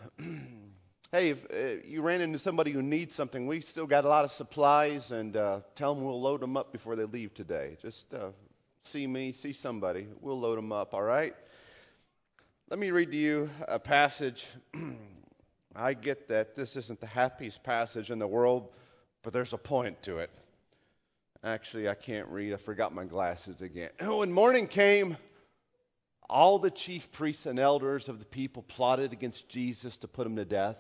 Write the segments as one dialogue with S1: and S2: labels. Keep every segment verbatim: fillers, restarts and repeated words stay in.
S1: Hey, if uh, you ran into somebody who needs something, we still got a lot of supplies, and uh, tell them we'll load them up before they leave today. Just uh, see me, see somebody. We'll load them up, all right? Let me read to you a passage. I get that this isn't the happiest passage in the world, but there's a point to it. Actually, I can't read. I forgot my glasses again. When morning came, all the chief priests and elders of the people plotted against Jesus to put him to death.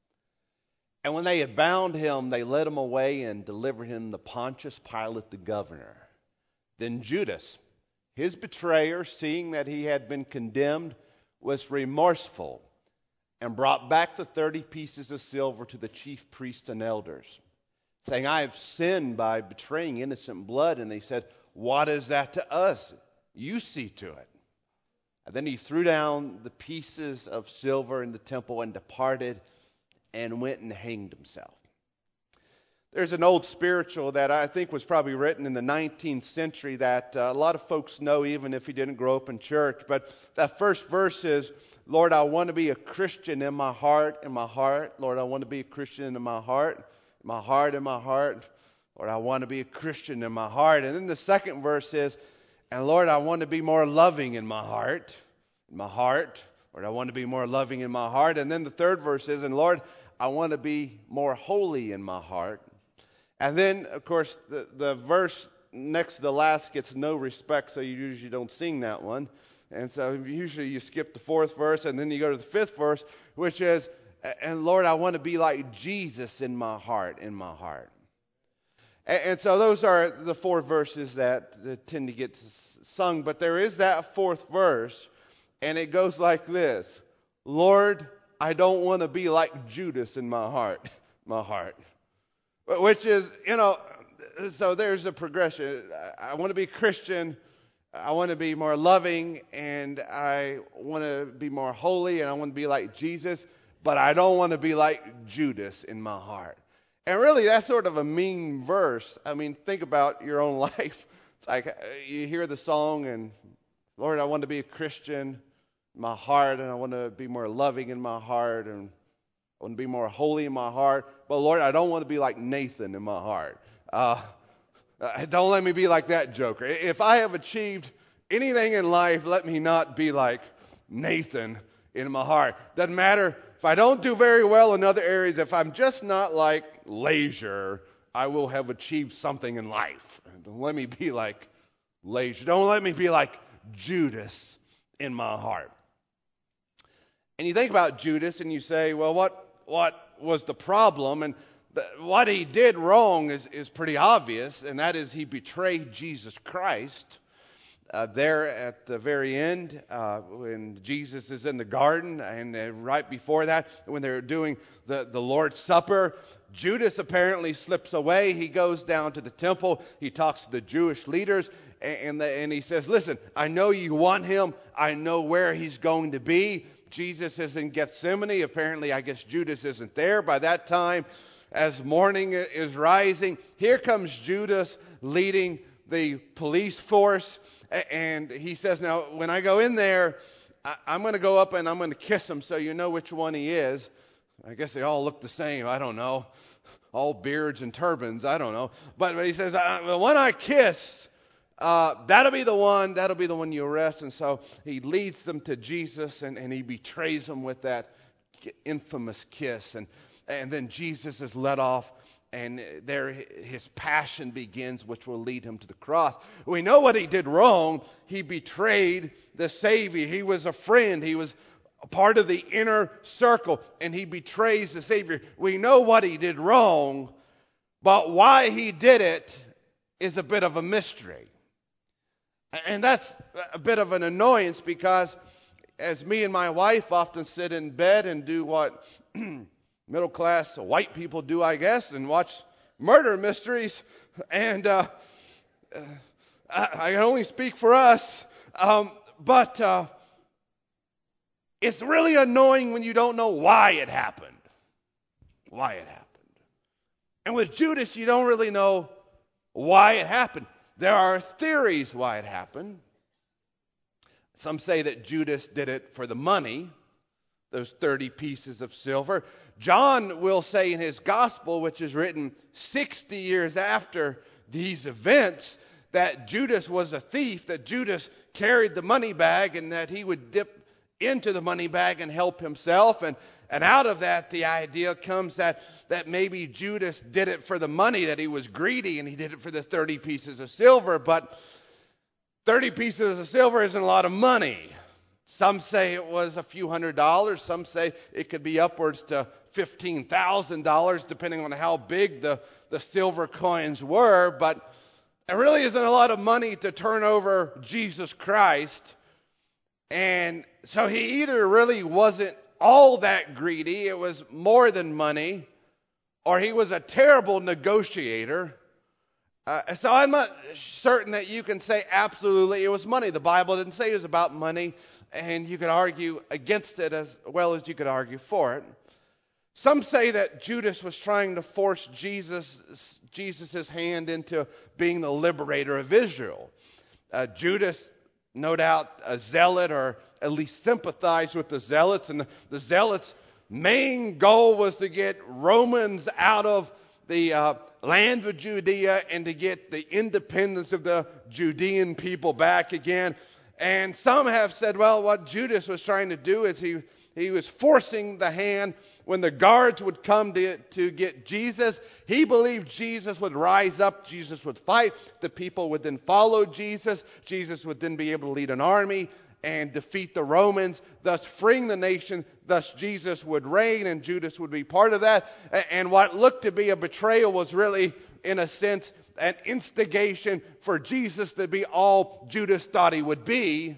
S1: And when they had bound him, they led him away and delivered him to Pontius Pilate the governor. Then Judas, his betrayer, seeing that he had been condemned, was remorseful and brought back the thirty pieces of silver to the chief priests and elders, saying, I have sinned by betraying innocent blood. And they said, what is that to us? You see to it. And then he threw down the pieces of silver in the temple and departed and went and hanged himself. There's an old spiritual that I think was probably written in the nineteenth century that uh, a lot of folks know even if he didn't grow up in church. But that first verse is, Lord, I want to be a Christian in my heart, in my heart. Lord, I want to be a Christian in my heart, my heart, in my heart. Lord, I want to be a Christian in my heart. And then the second verse is, and Lord, I want to be more loving in my heart, in my heart. Lord, I want to be more loving in my heart. And then the third verse is, and Lord, I want to be more holy in my heart. And then, of course, the, the verse next to the last gets no respect, so you usually don't sing that one. And so usually you skip the fourth verse, and then you go to the fifth verse, which is, and Lord, I want to be like Jesus in my heart, in my heart. And, and so those are the four verses that, that tend to get sung. But there is that fourth verse, and it goes like this. Lord, I don't want to be like Judas in my heart, my heart. Which is, you know, so there's a progression. I want to be Christian. I want to be more loving, and I want to be more holy, and I want to be like Jesus, but I don't want to be like Judas in my heart. And really, that's sort of a mean verse. I mean, think about your own life. It's like you hear the song, and Lord, I want to be a Christian in my heart, and I want to be more loving in my heart, and I want to be more holy in my heart. But Lord, I don't want to be like Nathan in my heart. Uh, don't let me be like that joker. If I have achieved anything in life, let me not be like Nathan in my heart. Doesn't matter if I don't do very well in other areas. If I'm just not like Leisure, I will have achieved something in life. Don't let me be like Leisure. Don't let me be like Judas in my heart. And you think about Judas and you say, well, what what was the problem? And the, what he did wrong is, is pretty obvious, and that is he betrayed Jesus Christ. Uh, there at the very end, uh, when Jesus is in the garden, and uh, right before that, when they're doing the, the Lord's Supper, Judas apparently slips away. He goes down to the temple. He talks to the Jewish leaders, and, and, the, and he says, listen, I know you want him. I know where he's going to be. Jesus is in Gethsemane. Apparently, I guess Judas isn't there by that time. As morning is rising, here comes Judas leading the police force. And he says, now, when I go in there, I, I'm going to go up and I'm going to kiss him so you know which one he is. I guess they all look the same. I don't know. All beards and turbans. I don't know. But, but he says, the one I kiss, uh, that'll be the one. That'll be the one you arrest. And so he leads them to Jesus, and, and he betrays them with that infamous kiss. And, and then Jesus is let off. And there his passion begins, which will lead him to the cross. We know what he did wrong. He betrayed the Savior. He was a friend. He was a part of the inner circle, and he betrays the Savior. We know what he did wrong, but why he did it is a bit of a mystery. And that's a bit of an annoyance, because as me and my wife often sit in bed and do what middle-class white people do, I guess, and watch murder mysteries. And uh, uh, I, I can only speak for us, um, but uh, it's really annoying when you don't know why it happened. Why it happened. And with Judas, you don't really know why it happened. There are theories why it happened. Some say that Judas did it for the money. those thirty pieces of silver. John will say in his gospel, which is written sixty years after these events, that Judas was a thief, that Judas carried the money bag, and that he would dip into the money bag and help himself. And, and out of that, the idea comes that, that maybe Judas did it for the money, that he was greedy, and he did it for the thirty pieces of silver. But thirty pieces of silver isn't a lot of money. Some say it was a few hundred dollars. Some say it could be upwards to fifteen thousand dollars, depending on how big the, the silver coins were. But it really isn't a lot of money to turn over Jesus Christ. And so he either really wasn't all that greedy, it was more than money, or he was a terrible negotiator. Uh, so I'm not certain that you can say absolutely it was money. The Bible didn't say it was about money, and you could argue against it as well as you could argue for it. Some say that Judas was trying to force Jesus, Jesus' hand into being the liberator of Israel. Uh, Judas, no doubt a zealot, or at least sympathized with the zealots, and the, the zealots' main goal was to get Romans out of the uh, land of Judea and to get the independence of the Judean people back again. And some have said, well, what Judas was trying to do is he he was forcing the hand. When the guards would come to, to get Jesus, he believed Jesus would rise up, Jesus would fight, the people would then follow Jesus, Jesus would then be able to lead an army and defeat the Romans, thus freeing the nation, thus Jesus would reign and Judas would be part of that. And what looked to be a betrayal was really, in a sense, an instigation for Jesus to be all Judas thought he would be.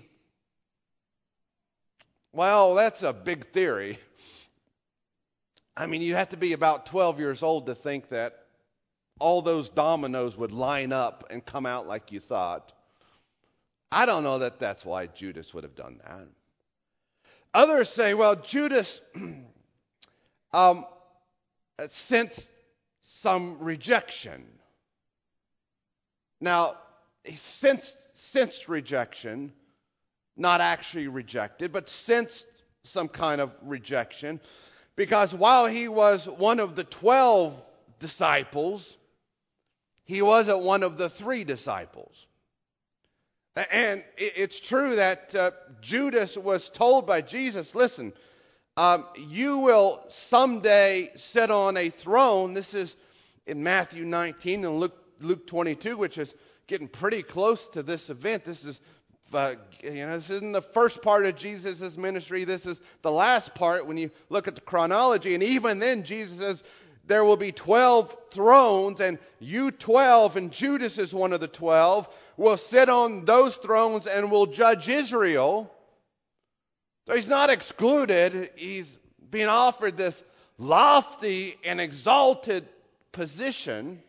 S1: Well, that's a big theory. I mean, you have to be about twelve years old to think that all those dominoes would line up and come out like you thought. I don't know that that's why Judas would have done that. Others say, well, Judas um, sensed some rejection. Now, he sensed, sensed rejection, not actually rejected, but sensed some kind of rejection. Because while he was one of the twelve disciples, he wasn't one of the three disciples. And it's true that uh, Judas was told by Jesus, listen, um, you will someday sit on a throne. This is in Matthew nineteen and Luke, Luke twenty-two, which is getting pretty close to this event. This is Uh, you know, this isn't the first part of Jesus' ministry. This is the last part when you look at the chronology. And even then, Jesus says there will be twelve thrones, and you twelve, and Judas is one of the twelve, will sit on those thrones and will judge Israel. So he's not excluded. He's being offered this lofty and exalted position,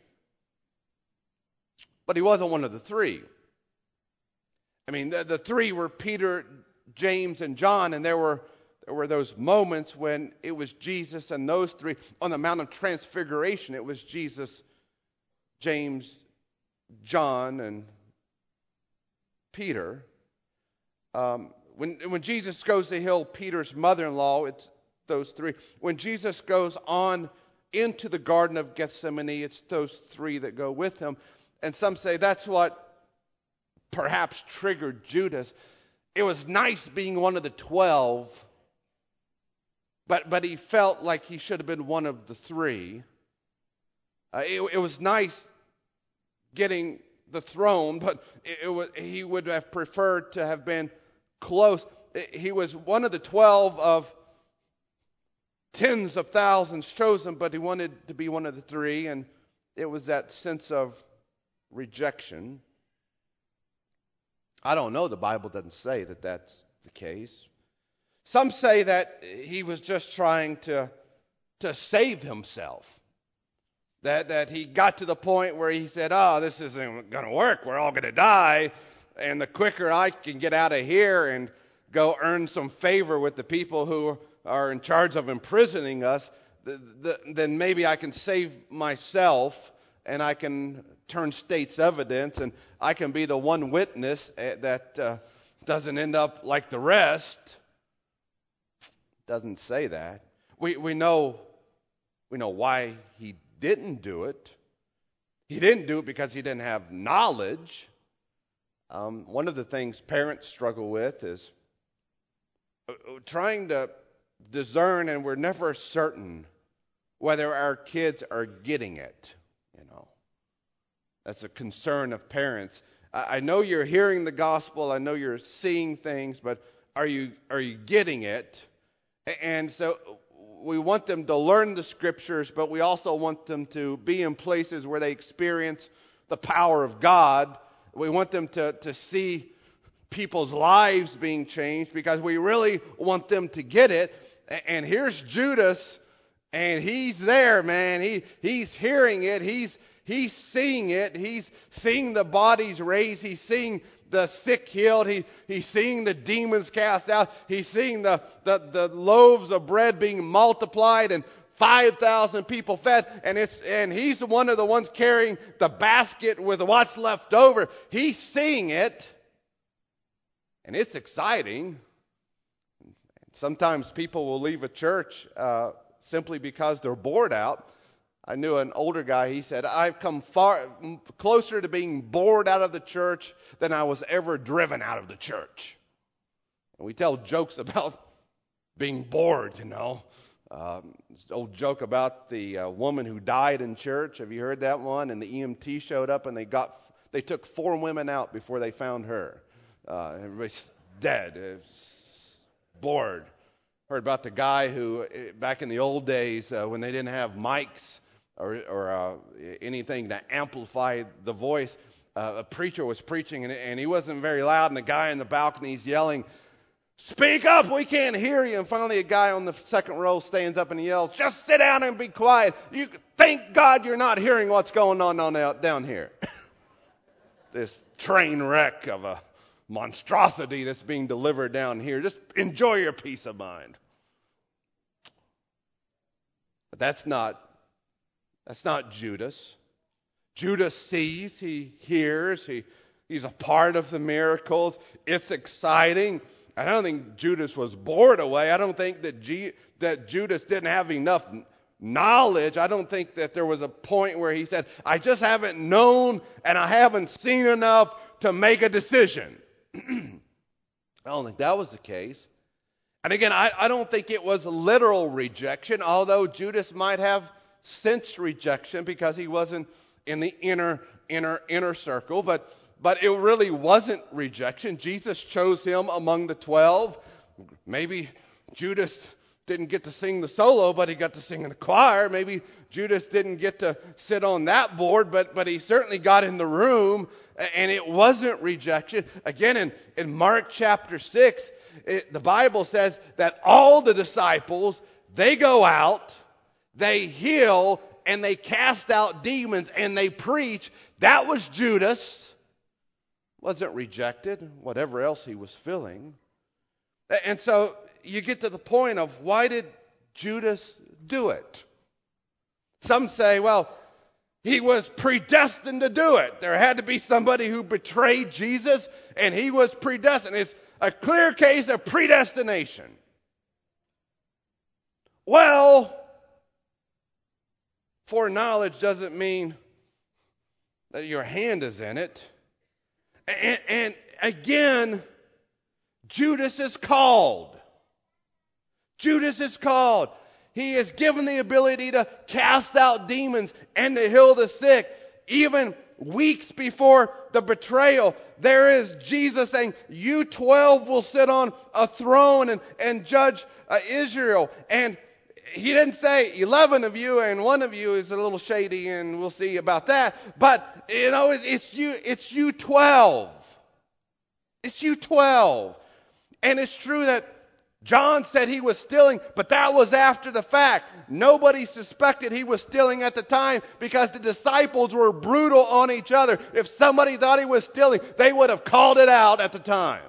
S1: but he wasn't one of the three. I mean, the, the three were Peter, James, and John, and there were there were those moments when it was Jesus and those three. On the Mount of Transfiguration, it was Jesus, James, John, and Peter. Um, when, when Jesus goes to heal Peter's mother-in-law, it's those three. When Jesus goes on into the Garden of Gethsemane, it's those three that go with him. And some say that's what perhaps triggered Judas. It was nice being one of the twelve, but but he felt like he should have been one of the three. Uh, it, it was nice getting the throne, but it, it was, he would have preferred to have been close. He was one of the twelve of tens of thousands chosen, but he wanted to be one of the three, and it was that sense of rejection. I don't know. The Bible doesn't say that that's the case. Some say that he was just trying to, to save himself. That, that he got to the point where he said, oh, this isn't going to work. We're all going to die. And the quicker I can get out of here and go earn some favor with the people who are in charge of imprisoning us, the, the, then maybe I can save myself and I can turn state's evidence, and I can be the one witness that uh, doesn't end up like the rest. doesn't say that. We we know we know why he didn't do it. He didn't do it because he didn't have knowledge. Um, one of the things parents struggle with is trying to discern, and we're never certain whether our kids are getting it. You know, that's a concern of parents. I, I know you're hearing the gospel. I know you're seeing things, but are you are you getting it? And so we want them to learn the scriptures, but we also want them to be in places where they experience the power of God. We want them to, to see people's lives being changed because we really want them to get it. And here's Judas, and he's there, man. He he's hearing it. He's he's seeing it. He's seeing the bodies raised. He's seeing the sick healed. He, he's seeing the demons cast out. He's seeing the, the, the loaves of bread being multiplied and five thousand people fed. And it's and he's one of the ones carrying the basket with what's left over. He's seeing it. And it's exciting. Sometimes people will leave a church uh, simply because they're bored out. I knew an older guy, he said, I've come far closer to being bored out of the church than I was ever driven out of the church. And we tell jokes about being bored, you know. Um, this old joke about the uh, woman who died in church. Have you heard that one? And the E M T showed up and they got they took four women out before they found her. Uh, everybody's dead, it's bored. Heard about the guy who, back in the old days, uh, when they didn't have mics or, or uh, anything to amplify the voice, uh, a preacher was preaching and, and he wasn't very loud, and the guy in the balcony is yelling, "Speak up, we can't hear you." And finally a guy on the second row stands up and yells, "Just sit down and be quiet. You thank God you're not hearing what's going on, on out down here." This train wreck of a monstrosity that's being delivered down here. Just enjoy your peace of mind. But that's not that's not Judas. Judas sees, he hears, he he's a part of the miracles. It's exciting. I don't think Judas was bored away. I don't think that G, that Judas didn't have enough knowledge. I don't think that there was a point where he said, "I just haven't known and I haven't seen enough to make a decision." I don't think that was the case. And again, I, I don't think it was literal rejection, although Judas might have sensed rejection because he wasn't in the inner, inner, inner circle. But, but it really wasn't rejection. Jesus chose him among the twelve. Maybe Judas didn't get to sing the solo, but he got to sing in the choir. Maybe Judas didn't get to sit on that board, but, but he certainly got in the room, and it wasn't rejection. Again, in, in Mark chapter six, it, the Bible says that all the disciples, they go out, they heal, and they cast out demons, and they preach. That was Judas. Wasn't rejected, whatever else he was feeling. And so you get to the point of, why did Judas do it? Some say, well, he was predestined to do it. There had to be somebody who betrayed Jesus, and he was predestined. It's a clear case of predestination. Well, foreknowledge doesn't mean that your hand is in it. And, and again, Judas is called. Judas is called. He is given the ability to cast out demons and to heal the sick. Even weeks before the betrayal, there is Jesus saying, "You twelve will sit on a throne and, and judge uh, Israel." And he didn't say eleven of you and one of you is a little shady, and we'll see about that. But, you know, it, it's you, it's you twelve. It's you twelve. And it's true that John said he was stealing, but that was after the fact. Nobody suspected he was stealing at the time because the disciples were brutal on each other. If somebody thought he was stealing, they would have called it out at the time.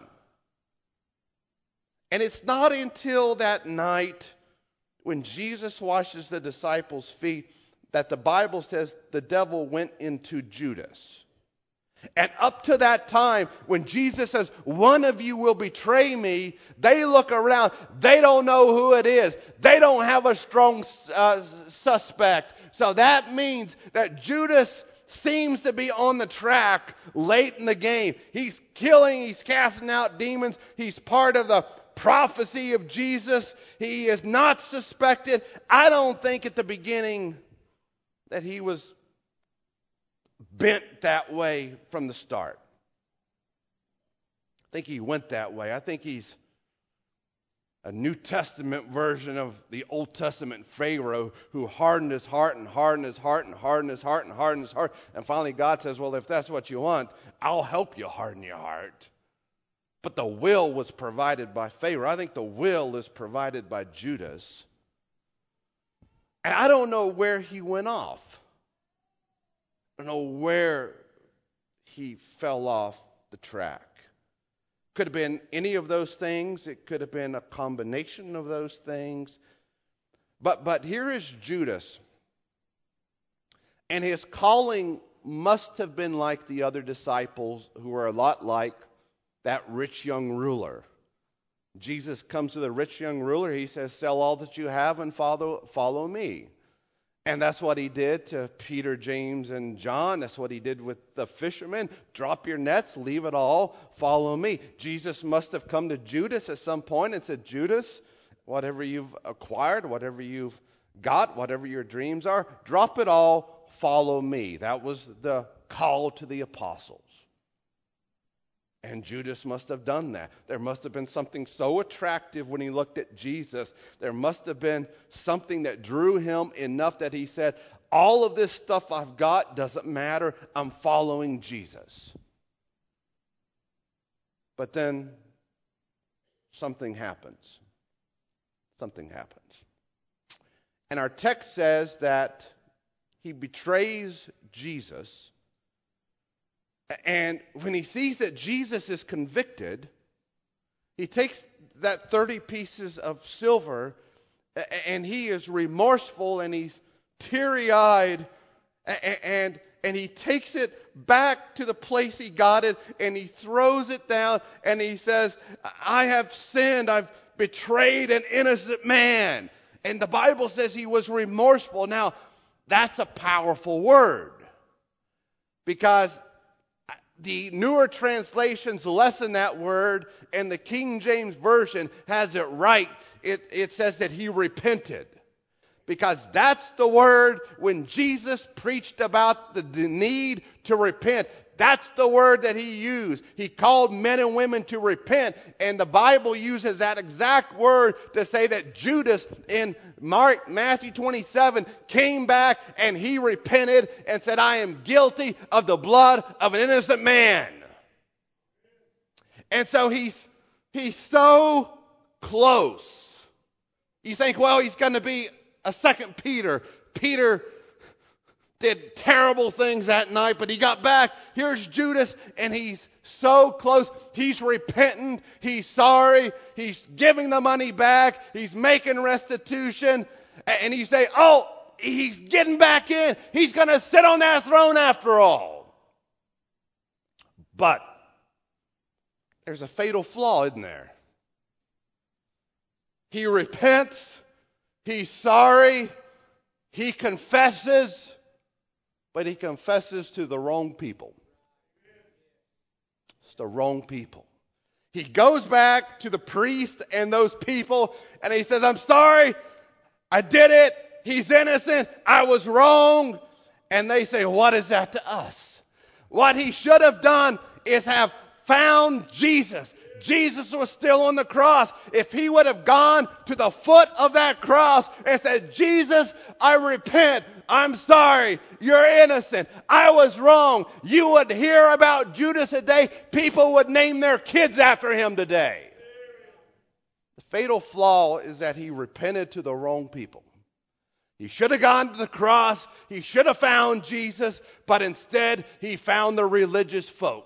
S1: And it's not until that night when Jesus washes the disciples' feet that the Bible says the devil went into Judas. And up to that time, when Jesus says, one of you will betray me, they look around. They don't know who it is. They don't have a strong uh, suspect. So that means that Judas seems to be on the track late in the game. He's killing, he's casting out demons. He's part of the prophecy of Jesus. He is not suspected. I don't think at the beginning that he was bent that way from the start. I think he went that way. I think he's a New Testament version of the Old Testament Pharaoh who hardened his heart and hardened his heart and hardened his heart and hardened his heart. And finally God says, well, if that's what you want, I'll help you harden your heart. But the will was provided by Pharaoh. I think the will is provided by Judas. And I don't know where he went off. I don't know where he fell off the track. Could have been any of those things. It could have been a combination of those things. But but here is Judas. And his calling must have been like the other disciples who were a lot like that rich young ruler. Jesus comes to the rich young ruler. He says, sell all that you have and follow, follow me. And that's what he did to Peter, James, and John. That's what he did with the fishermen. Drop your nets, leave it all, follow me. Jesus must have come to Judas at some point and said, Judas, whatever you've acquired, whatever you've got, whatever your dreams are, drop it all, follow me. That was the call to the apostles. And Judas must have done that. There must have been something so attractive when he looked at Jesus. There must have been something that drew him enough that he said, all of this stuff I've got doesn't matter. I'm following Jesus. But then something happens. Something happens. And our text says that he betrays Jesus. And when he sees that Jesus is convicted, he takes that thirty pieces of silver and he is remorseful and he's teary-eyed and, and he takes it back to the place he got it and he throws it down and he says, I have sinned, I've betrayed an innocent man. And the Bible says he was remorseful. Now, that's a powerful word because the newer translations lessen that word, and the King James Version has it right. It, it says that he repented. Because that's the word when Jesus preached about the, the need to repent. That's the word that he used. He called men and women to repent. And the Bible uses that exact word to say that Judas in Mark, Matthew twenty-seven came back and he repented and said, I am guilty of the blood of an innocent man. And so he's, he's so close. You think, well, he's going to be a second Peter. Peter did terrible things that night, but he got back. Here's Judas, and he's so close. He's repentant. He's sorry. He's giving the money back. He's making restitution. And you say, oh, he's getting back in. He's going to sit on that throne after all. But there's a fatal flaw, isn't there? He repents. He's sorry. He confesses. But he confesses to the wrong people. It's the wrong people. He goes back to the priest and those people and he says, I'm sorry, I did it. He's innocent. I was wrong. And they say, what is that to us? What he should have done is have found Jesus. Jesus was still on the cross. If he would have gone to the foot of that cross and said, Jesus, I repent. I'm sorry. You're innocent. I was wrong. You would hear about Judas today. People would name their kids after him today. The fatal flaw is that he repented to the wrong people. He should have gone to the cross. He should have found Jesus, but instead he found the religious folk.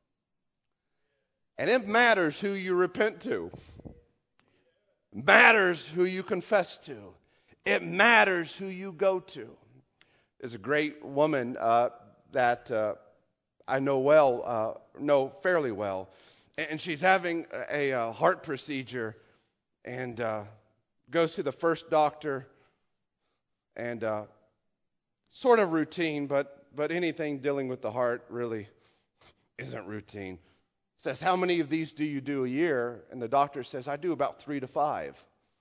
S1: And it matters who you repent to. It matters who you confess to. It matters who you go to. There's a great woman uh, that uh, I know well, uh, know fairly well. And she's having a, a heart procedure and uh, goes to the first doctor and uh, sort of routine, but, but anything dealing with the heart really isn't routine. Says, how many of these do you do a year? And the doctor says, I do about three to five.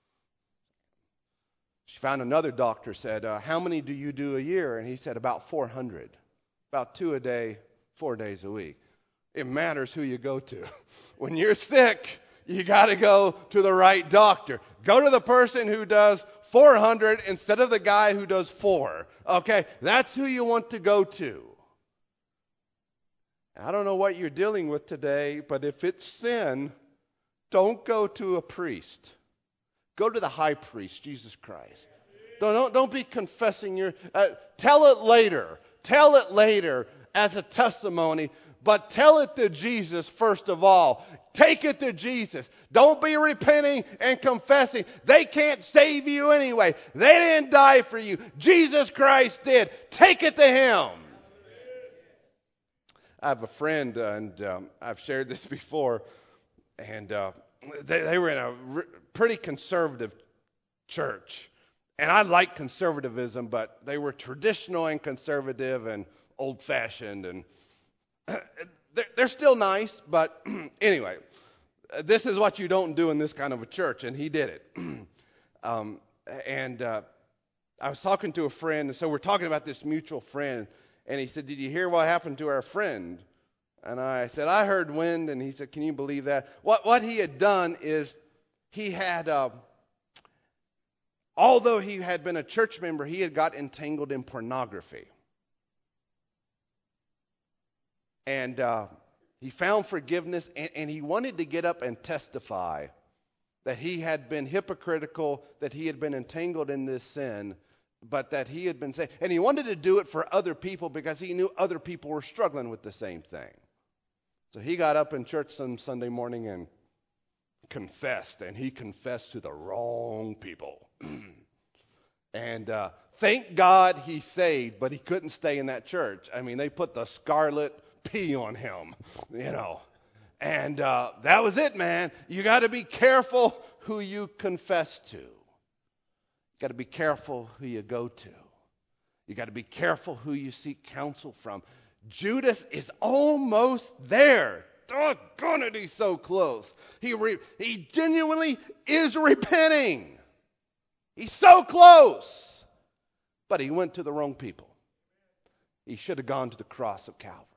S1: She found another doctor, said, uh, how many do you do a year? And he said, about four hundred. About two a day, four days a week. It matters who you go to. When you're sick, you got to go to the right doctor. Go to the person who does four hundred instead of the guy who does four. Okay? That's who you want to go to. I don't know what you're dealing with today, but if it's sin, don't go to a priest. Go to the high priest, Jesus Christ. Don't, don't, don't be confessing your... Uh, tell it later. Tell it later as a testimony, but tell it to Jesus first of all. Take it to Jesus. Don't be repenting and confessing. They can't save you anyway. They didn't die for you. Jesus Christ did. Take it to Him. I have a friend, uh, and um, I've shared this before, and uh, they, they were in a re- pretty conservative church. And I like conservatism, but they were traditional and conservative and old-fashioned, and they're, they're still nice, but anyway, this is what you don't do in this kind of a church, and he did it. um, and uh, I was talking to a friend, and so we're talking about this mutual friend, and he said, did you hear what happened to our friend? And I said, I heard wind. And he said, can you believe that? What what he had done is he had, uh, although he had been a church member, he had got entangled in pornography. And uh, he found forgiveness, and, and he wanted to get up and testify that he had been hypocritical, that he had been entangled in this sin, but that he had been saved. And he wanted to do it for other people because he knew other people were struggling with the same thing. So he got up in church some Sunday morning and confessed, and he confessed to the wrong people. and uh, thank God he saved, but he couldn't stay in that church. I mean, they put the scarlet P on him, you know. And uh, that was it, man. You got to be careful who you confess to. You got to be careful who you go to. You got to be careful who you seek counsel from. Judas is almost there. Doggone it, he's so close. He re- he genuinely is repenting. He's so close. But he went to the wrong people. He should have gone to the cross of Calvary.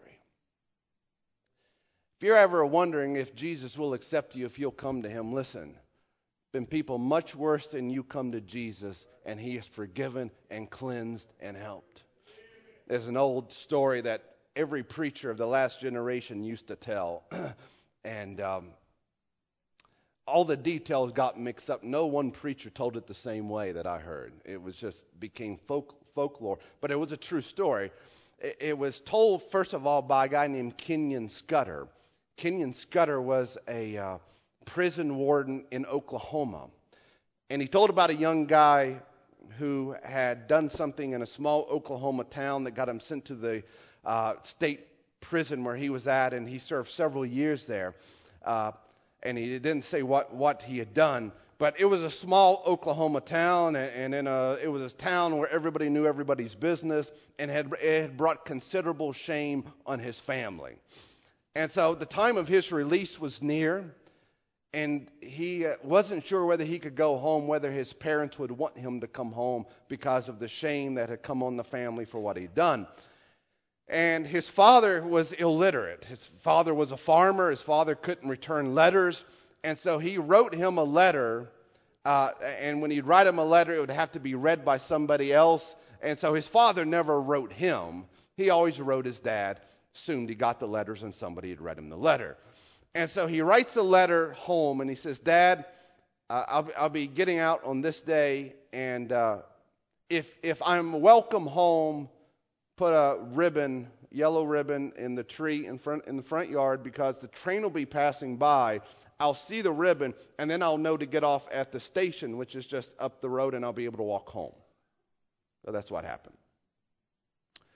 S1: If you're ever wondering if Jesus will accept you if you'll come to Him, listen. Been people much worse than you come to Jesus, and He has forgiven and cleansed and helped. There's an old story that every preacher of the last generation used to tell, and um, all the details got mixed up. No one preacher told it the same way that I heard. It was just became folk, folklore, but it was a true story. It, it was told, first of all, by a guy named Kenyon Scudder. Kenyon Scudder was a uh, prison warden in Oklahoma. And he told about a young guy who had done something in a small Oklahoma town that got him sent to the uh, state prison where he was at, and he served several years there. Uh, and he didn't say what, what he had done, but it was a small Oklahoma town, and, and in a, it was a town where everybody knew everybody's business, and had, it had brought considerable shame on his family. And so the time of his release was near, and he wasn't sure whether he could go home, whether his parents would want him to come home because of the shame that had come on the family for what he'd done. And his father was illiterate. His father was a farmer. His father couldn't return letters. And so he wrote him a letter, uh, and when he'd write him a letter, it would have to be read by somebody else. And so his father never wrote him. He always wrote his dad. Assumed he got the letters and somebody had read him the letter. And so he writes a letter home, and he says, Dad, uh, I'll, I'll be getting out on this day, and uh, if if I'm welcome home, put a ribbon, yellow ribbon, in the tree in front in the front yard, because the train will be passing by. I'll see the ribbon, and then I'll know to get off at the station, which is just up the road, and I'll be able to walk home. So that's what happened.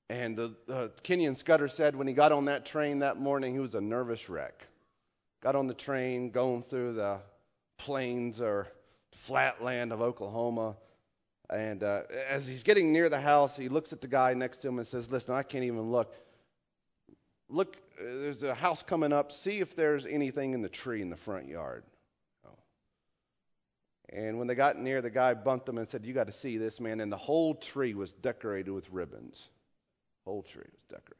S1: And the, the Kenyon Scudder said when he got on that train that morning, he was a nervous wreck. Got on the train, going through the plains or flatland of Oklahoma. And uh, as he's getting near the house, he looks at the guy next to him and says, listen, I can't even look. Look, uh, there's a house coming up. See if there's anything in the tree in the front yard. Oh. And when they got near, the guy bumped him and said, you got to see this, man. And the whole tree was decorated with ribbons. The whole tree was decorated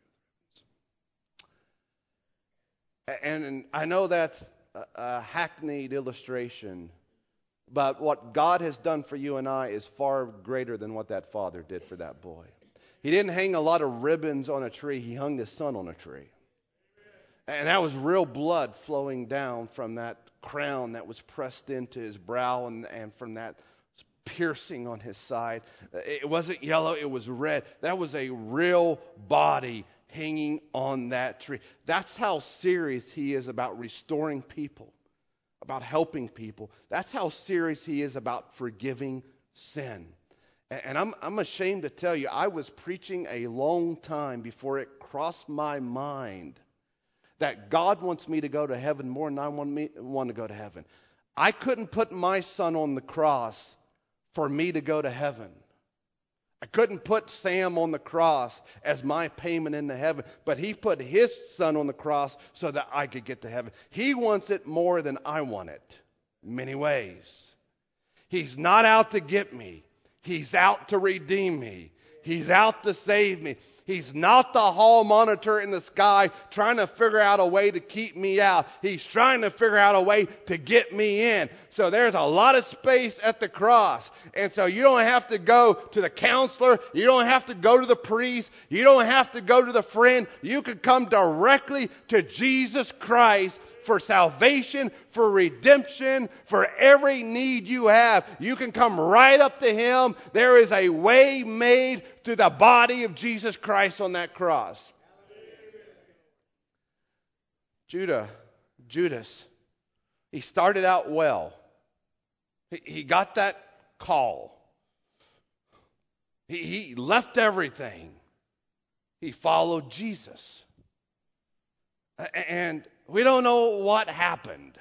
S1: with ribbons. And, and I know that's a, a hackneyed illustration, but what God has done for you and I is far greater than what that father did for that boy. He didn't hang a lot of ribbons on a tree. He hung his son on a tree. And that was real blood flowing down from that crown that was pressed into his brow and, and from that piercing on his side. It wasn't yellow, it was red. That was a real body hanging on that tree. That's how serious he is about restoring people, about helping people. That's how serious he is about forgiving sin. And I'm, I'm ashamed to tell you, I was preaching a long time before it crossed my mind that God wants me to go to heaven more than I want, me, want to go to heaven. I couldn't put my son on the cross for me to go to heaven. I couldn't put Sam on the cross as my payment into heaven, but he put his son on the cross so that I could get to heaven. He wants it more than I want it, in many ways. He's not out to get me. He's out to redeem me. He's out to save me. He's not the hall monitor in the sky trying to figure out a way to keep me out. He's trying to figure out a way to get me in. So there's a lot of space at the cross. And so you don't have to go to the counselor. You don't have to go to the priest. You don't have to go to the friend. You can come directly to Jesus Christ for salvation, for redemption, for every need you have. You can come right up to Him. There is a way made through the body of Jesus Christ on that cross. Judah, Judas, he started out well. He, he got that call. He, he left everything. He followed Jesus. And we don't know what happened.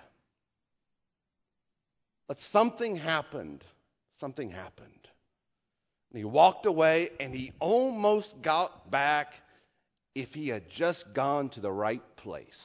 S1: But something happened. Something happened. And he walked away, and he almost got back if he had just gone to the right place.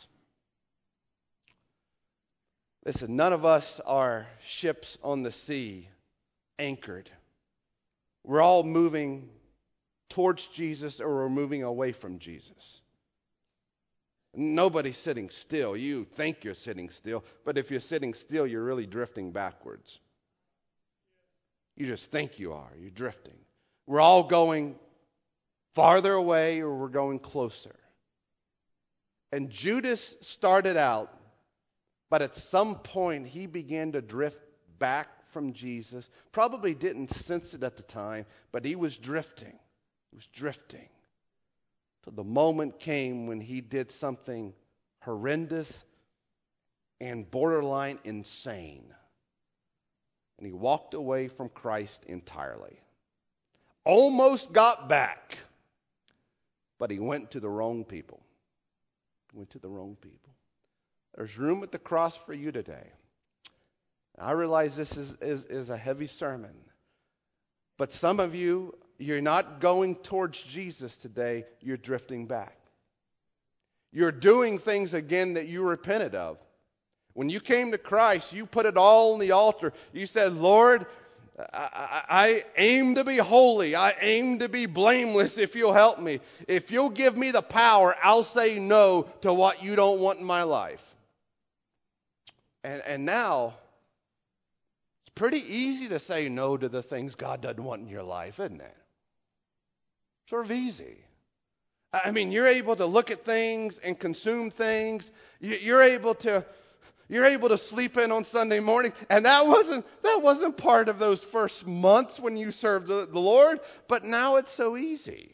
S1: Listen, none of us are ships on the sea anchored. We're all moving towards Jesus or we're moving away from Jesus. Nobody's sitting still. You think you're sitting still, but if you're sitting still, you're really drifting backwards. You just think you are. You're drifting. We're all going farther away or we're going closer. And Judas started out, but at some point he began to drift back from Jesus. Probably didn't sense it at the time, but he was drifting. He was drifting. Till the moment came when he did something horrendous and borderline insane. And he walked away from Christ entirely. Almost got back, but he went to the wrong people. He went to the wrong people. There's room at the cross for you today. I realize this is, is, is a heavy sermon, but some of you, you're not going towards Jesus today, you're drifting back. You're doing things again that you repented of. When you came to Christ, you put it all on the altar. You said, Lord, I, I, I aim to be holy. I aim to be blameless if you'll help me. If you'll give me the power, I'll say no to what you don't want in my life. And, and now, it's pretty easy to say no to the things God doesn't want in your life, isn't it? Sort of easy. I mean, you're able to look at things and consume things. You're able to, you're able to sleep in on Sunday morning, and that wasn't that wasn't part of those first months when you served the, the Lord. But now it's so easy.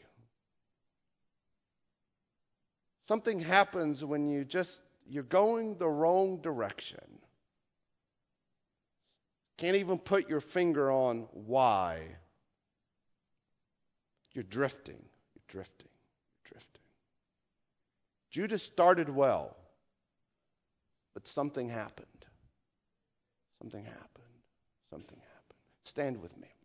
S1: Something happens when you just you're going the wrong direction. Can't even put your finger on why. You're drifting. You're drifting. Judas started well, but something happened. Something happened. Something happened. Stand with me.